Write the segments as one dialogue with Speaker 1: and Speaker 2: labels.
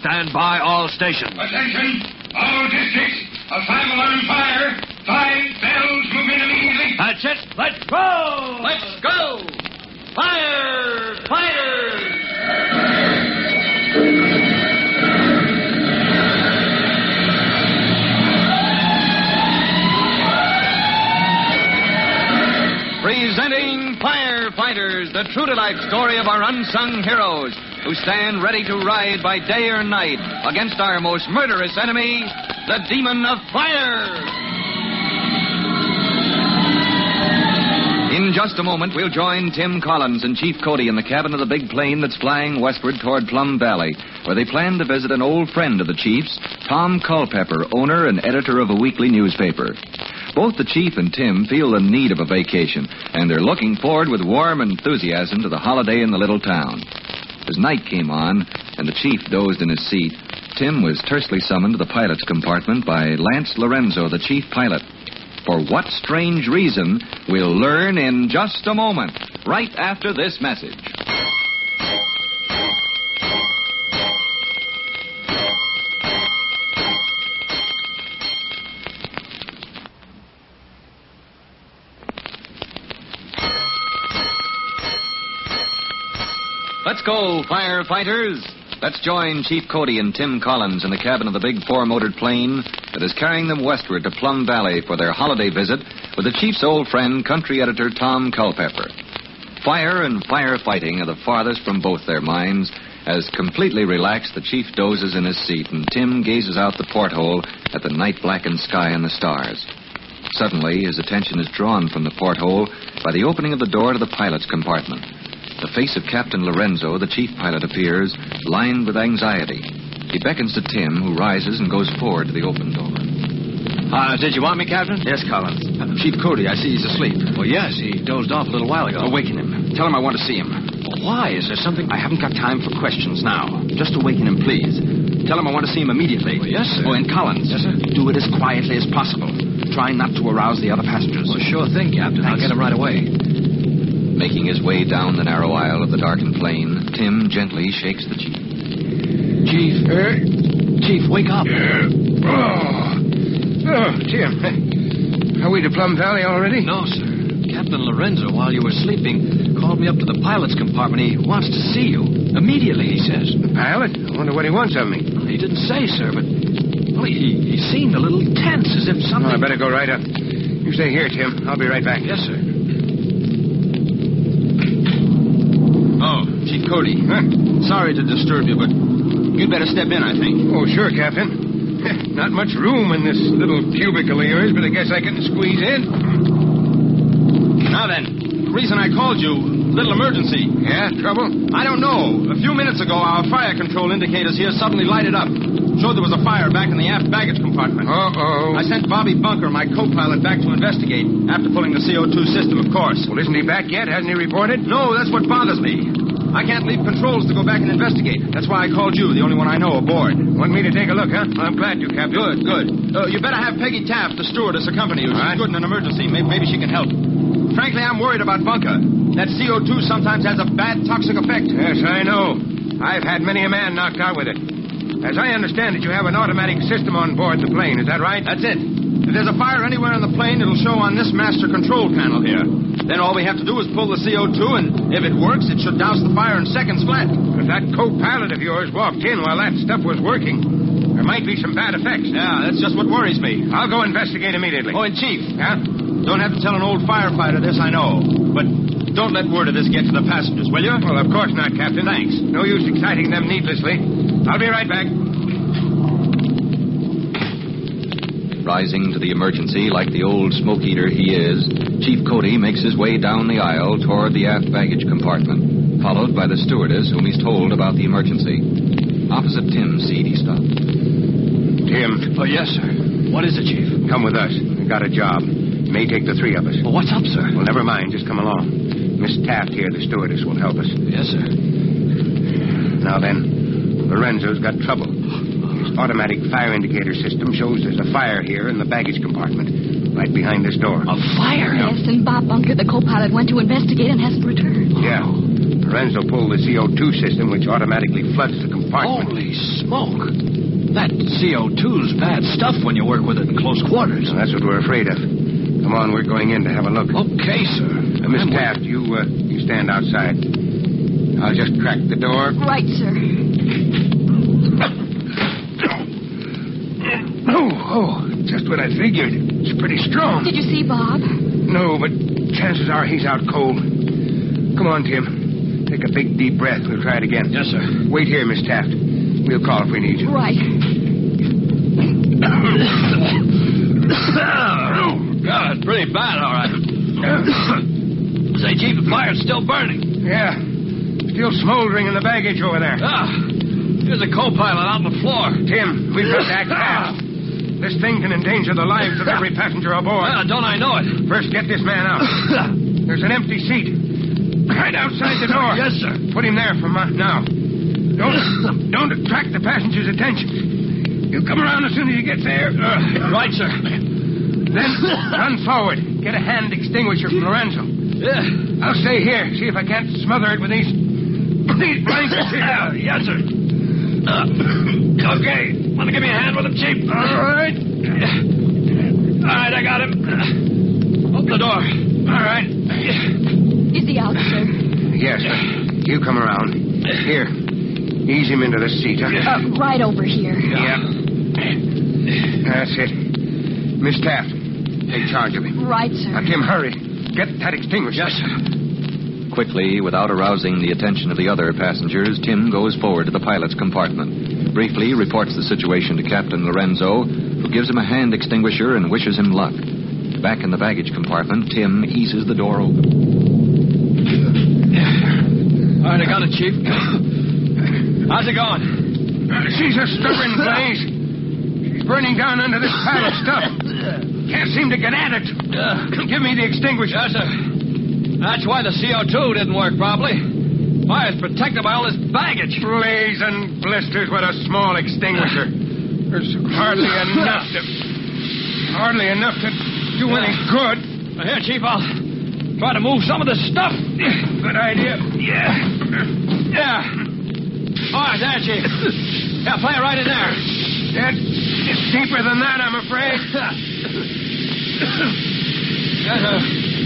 Speaker 1: Stand by all stations.
Speaker 2: Attention, all districts. A 5-alarm fire. 5 bells moving immediately.
Speaker 1: That's it. Let's go!
Speaker 3: Let's go! Fire fighters! Presenting Firefighters, the true-to-life story of our unsung heroes who stand ready to ride by day or night against our most murderous enemy, the Demon of Fire. In just a moment, we'll join Tim Collins and Chief Cody in the cabin of the big plane that's flying westward toward Plum Valley, where they plan to visit an old friend of the Chief's, Tom Culpepper, owner and editor of a weekly newspaper. Both the Chief and Tim feel the need of a vacation, and they're looking forward with warm enthusiasm to the holiday in the little town. As night came on, and the Chief dozed in his seat, Tim was tersely summoned to the pilot's compartment by Lance Lorenzo, the chief pilot. For what strange reason, we'll learn in just a moment, right after this message. Let's go, firefighters. Let's join Chief Cody and Tim Collins in the cabin of the big 4-motored plane that is carrying them westward to Plum Valley for their holiday visit with the Chief's old friend, country editor Tom Culpepper. Fire and firefighting are the farthest from both their minds. As completely relaxed, the Chief dozes in his seat and Tim gazes out the porthole at the night-blackened sky and the stars. Suddenly, his attention is drawn from the porthole by the opening of the door to the pilot's compartment. The face of Captain Lorenzo, the chief pilot, appears, lined with anxiety. He beckons to Tim, who rises and goes forward to the open door.
Speaker 1: Did you want me, Captain?
Speaker 4: Yes, Collins. Chief Cody, I see he's asleep.
Speaker 1: Well, yes, he dozed off a little while ago.
Speaker 4: Awaken him. Tell him I want to see him.
Speaker 1: Why? Is there something?
Speaker 4: I haven't got time for questions now. Just awaken him, please. Tell him I want to see him immediately.
Speaker 1: Well, yes, sir.
Speaker 4: Oh, and Collins.
Speaker 1: Yes, sir.
Speaker 4: Do it as quietly as possible. Try not to arouse the other passengers.
Speaker 1: Well, sure thing, Captain. I'll get him right away.
Speaker 5: Making his way down the narrow aisle of the darkened plane, Tim gently shakes the Chief.
Speaker 1: Chief, wake up.
Speaker 2: Tim. Are we to Plum Valley already?
Speaker 1: No, sir. Captain Lorenzo, while you were sleeping, called me up to the pilot's compartment. He wants to see you. Immediately, he says.
Speaker 2: The pilot? I wonder what he wants of me.
Speaker 1: Well, he didn't say, sir, but he seemed a little tense, as if something...
Speaker 2: I better go right up. You stay here, Tim. I'll be right back.
Speaker 1: Yes, sir.
Speaker 4: Oh, Chief Cody. Sorry to disturb you, but you'd better step in, I think.
Speaker 2: Oh, sure, Captain. Not much room in this little cubicle of yours, but I guess I can squeeze in.
Speaker 4: Now then, the reason I called you, little emergency.
Speaker 2: Yeah, trouble?
Speaker 4: I don't know. A few minutes ago, our fire control indicators here suddenly lighted up. Showed there was a fire back in the aft baggage compartment.
Speaker 2: Uh-oh.
Speaker 4: I sent Bobby Bunker, my co-pilot, back to investigate, after pulling the CO2 system, of course.
Speaker 2: Well, isn't he back yet? Hasn't he reported?
Speaker 4: No, that's what bothers me. I can't leave controls to go back and investigate. That's why I called you, the only one I know aboard.
Speaker 2: Want me to take a look, huh? Well, I'm glad to, Captain.
Speaker 4: Good. You better have Peggy Taft, the stewardess, accompany you. She's good in an emergency. Maybe she can help. Frankly, I'm worried about Bunker. That CO2 sometimes has a bad toxic effect.
Speaker 2: Yes, I know. I've had many a man knocked out with it. As I understand it, you have an automatic system on board the plane. Is that right?
Speaker 4: That's it. If there's a fire anywhere in the plane, it'll show on this master control panel here. Then all we have to do is pull the CO2, and if it works, it should douse the fire in seconds flat.
Speaker 2: If that co-pilot of yours walked in while that stuff was working, there might be some bad effects.
Speaker 4: Yeah, that's just what worries me.
Speaker 2: I'll go investigate immediately.
Speaker 4: Oh, and Chief.
Speaker 2: Huh?
Speaker 4: Don't have to tell an old firefighter this, I know. But don't let word of this get to the passengers, will you?
Speaker 2: Well, of course not, Captain.
Speaker 4: Thanks.
Speaker 2: No use exciting them needlessly. I'll be right back.
Speaker 5: Rising to the emergency like the old smoke eater he is, Chief Cody makes his way down the aisle toward the aft baggage compartment, followed by the stewardess whom he's told about the emergency. Opposite Tim's seat, he stopped.
Speaker 2: Tim.
Speaker 1: Oh, yes, sir. What is it, Chief?
Speaker 2: Come with us. We've got a job. May take the 3 of us.
Speaker 1: Well, what's up, sir?
Speaker 2: Well, never mind. Just come along. Miss Taft here, the stewardess, will help us.
Speaker 1: Yes, sir.
Speaker 2: Now then, Lorenzo's got trouble. This automatic fire indicator system shows there's a fire here in the baggage compartment, right behind this door.
Speaker 1: A fire?
Speaker 6: Yes, and Bob Bunker, the co-pilot, went to investigate and hasn't returned.
Speaker 2: Yeah. Lorenzo pulled the CO2 system, which automatically floods the compartment.
Speaker 1: Holy smoke. That CO2's bad stuff when you work with it in close quarters.
Speaker 2: Well, that's what we're afraid of. Come on, we're going in to have a look.
Speaker 1: Okay, sir.
Speaker 2: Miss Taft, you stand outside. I'll just crack the door.
Speaker 6: Right, sir.
Speaker 2: Oh, just what I figured. It's pretty strong.
Speaker 6: Did you see Bob?
Speaker 2: No, but chances are he's out cold. Come on, Tim. Take a big, deep breath. We'll try it again.
Speaker 1: Yes, sir.
Speaker 2: Wait here, Miss Taft. We'll call if we need you.
Speaker 6: Right.
Speaker 1: Oh, God, it's pretty bad, all right. Say, Chief, the fire's still burning.
Speaker 2: Yeah. Still smoldering in the baggage over there.
Speaker 1: Here's a co-pilot out on the floor.
Speaker 2: Tim, we've got to act fast. This thing can endanger the lives of every passenger aboard.
Speaker 1: Don't I know it?
Speaker 2: First, get this man out. There's an empty seat. Right outside the door.
Speaker 1: Yes, sir.
Speaker 2: Put him there for now. Don't attract the passenger's attention. You come around as soon as you get there.
Speaker 1: Right, sir.
Speaker 2: Then run forward. Get a hand extinguisher from Lorenzo.
Speaker 1: Yeah.
Speaker 2: I'll stay here. See if I can't smother it with these blankets here.
Speaker 1: Yes, sir. Okay. Want to give me a hand with him, Chief?
Speaker 2: All right.
Speaker 1: All right, I got him. Open the door.
Speaker 2: All right.
Speaker 6: Is he out, sir?
Speaker 2: Yes. You come around. Here. Ease him into the seat. Huh?
Speaker 6: Right over here.
Speaker 2: Yeah. That's it. Miss Taft, take charge of him.
Speaker 6: Right, sir.
Speaker 2: Now, Tim, hurry. Get that extinguisher.
Speaker 1: Yes, sir.
Speaker 3: Quickly, without arousing the attention of the other passengers, Tim goes forward to the pilot's compartment. Briefly reports the situation to Captain Lorenzo, who gives him a hand extinguisher and wishes him luck. Back in the baggage compartment, Tim eases the door open.
Speaker 1: All right, I got it, Chief. How's it going?
Speaker 2: She's a stubborn blaze. She's burning down under this pile of stuff. Can't seem to get at it. Give me the extinguisher.
Speaker 1: Yes, sir. That's why the CO2 didn't work properly. Why, it's protected by all this baggage.
Speaker 2: Blaze and blisters, what a small extinguisher. There's hardly enough to do any good.
Speaker 1: Well, here, Chief, I'll try to move some of this stuff.
Speaker 2: Good idea.
Speaker 1: Yeah. All right, there, Chief. Yeah, play it right in there.
Speaker 2: It's deeper than that, I'm afraid.
Speaker 1: Yes, sir.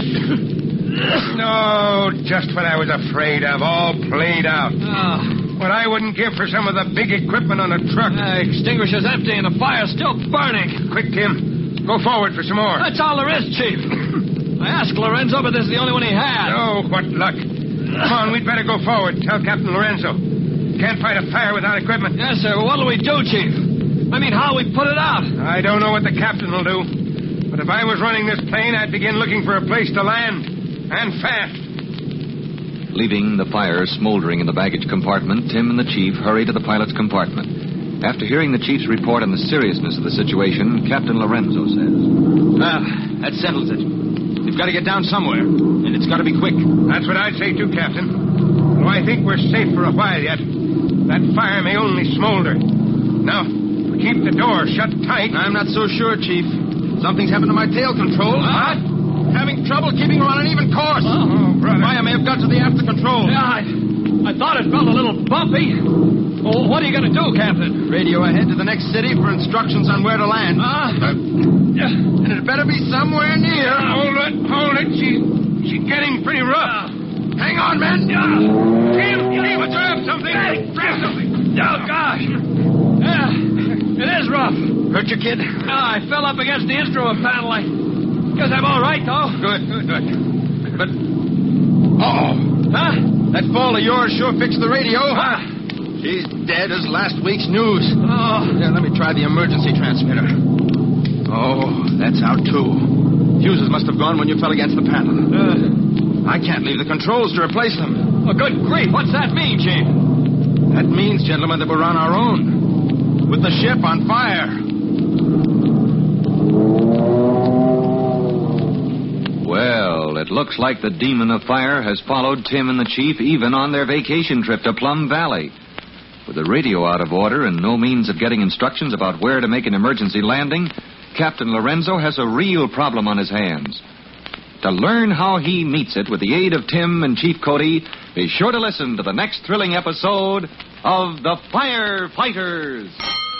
Speaker 2: No, just what I was afraid of. All played out.
Speaker 1: Oh.
Speaker 2: What I wouldn't give for some of the big equipment on a truck.
Speaker 1: The extinguisher's empty and the fire's still burning.
Speaker 2: Quick, Tim. Go forward for some more.
Speaker 1: That's all there is, Chief. I asked Lorenzo, but this is the only one he had.
Speaker 2: Oh, what luck. Come on, we'd better go forward. Tell Captain Lorenzo. Can't fight a fire without equipment.
Speaker 1: Yes, sir. Well, what'll we do, Chief? I mean, how'll we put it out?
Speaker 2: I don't know what the captain will do. But if I was running this plane, I'd begin looking for a place to land. And fast.
Speaker 3: Leaving the fire smoldering in the baggage compartment, Tim and the chief hurry to the pilot's compartment. After hearing the chief's report on the seriousness of the situation, Captain Lorenzo says,
Speaker 4: That settles it. We've got to get down somewhere, and it's got to be quick.
Speaker 2: That's what I'd say, too, Captain. Though I think we're safe for a while yet. That fire may only smolder. Now, if we keep the door shut tight...
Speaker 4: I'm not so sure, Chief. Something's happened to my tail control.
Speaker 1: What?
Speaker 4: Having trouble keeping her on an even course.
Speaker 2: Oh, brother.
Speaker 4: Why, I may have got to the after control.
Speaker 1: Yeah, I thought it felt a little bumpy. Well, what are you going to do, Captain?
Speaker 4: Radio ahead to the next city for instructions on where to land. And it better be somewhere near.
Speaker 2: Hold it. She's getting pretty rough.
Speaker 4: Hang on, men.
Speaker 2: Tim, grab something. Grab something.
Speaker 1: Oh, gosh. Yeah, it is rough.
Speaker 4: Hurt your kid?
Speaker 1: No, I fell up against the instrument panel. I guess I'm all right, though.
Speaker 4: Good. But... Uh-oh.
Speaker 1: Huh?
Speaker 4: That fall of yours sure fixed the radio.
Speaker 1: Huh?
Speaker 4: She's dead as last week's news.
Speaker 1: Oh.
Speaker 4: Here, let me try the emergency transmitter. Oh, that's out, too. Fuses must have gone when you fell against the panel. I can't leave the controls to replace them.
Speaker 1: Oh, good grief. What's that mean, Chief?
Speaker 4: That means, gentlemen, that we're on our own. With the ship on fire.
Speaker 3: Well, it looks like the demon of fire has followed Tim and the chief even on their vacation trip to Plum Valley. With the radio out of order and no means of getting instructions about where to make an emergency landing, Captain Lorenzo has a real problem on his hands. To learn how he meets it with the aid of Tim and Chief Cody, be sure to listen to the next thrilling episode of The Firefighters.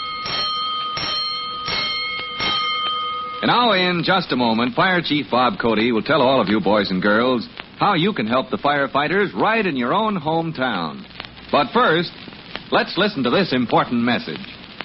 Speaker 3: And now, in just a moment, Fire Chief Bob Cody will tell all of you boys and girls how you can help the firefighters right in your own hometown. But first, let's listen to this important message.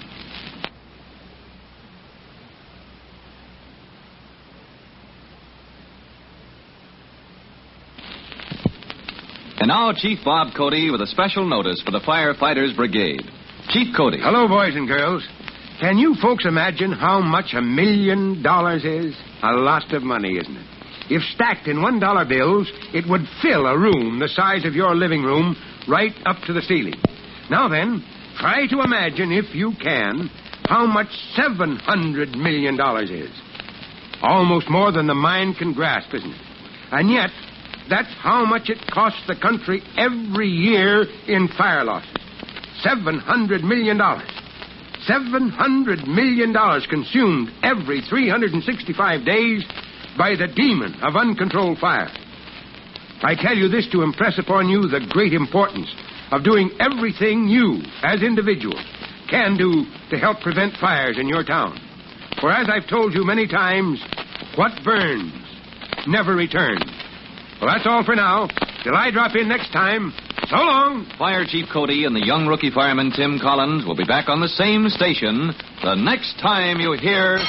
Speaker 3: And now, Chief Bob Cody with a special notice for the Firefighters Brigade. Chief Cody.
Speaker 2: Hello, boys and girls. Can you folks imagine how much $1 million is? A lot of money, isn't it? If stacked in $1 bills, it would fill a room the size of your living room right up to the ceiling. Now then, try to imagine, if you can, how much $700 million is. Almost more than the mind can grasp, isn't it? And yet, that's how much it costs the country every year in fire losses. $700 million. $700 million consumed every 365 days by the demon of uncontrolled fire. I tell you this to impress upon you the great importance of doing everything you, as individuals, can do to help prevent fires in your town. For as I've told you many times, what burns never returns. Well, that's all for now. Till I drop in next time, so long.
Speaker 3: Fire Chief Cody and the young rookie fireman Tim Collins will be back on the same station the next time you hear...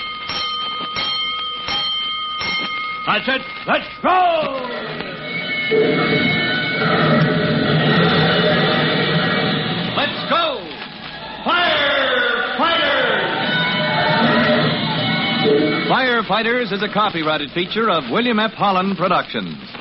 Speaker 7: That's it. Let's go!
Speaker 3: Let's go! Firefighters! Firefighters is a copyrighted feature of William F. Holland Productions.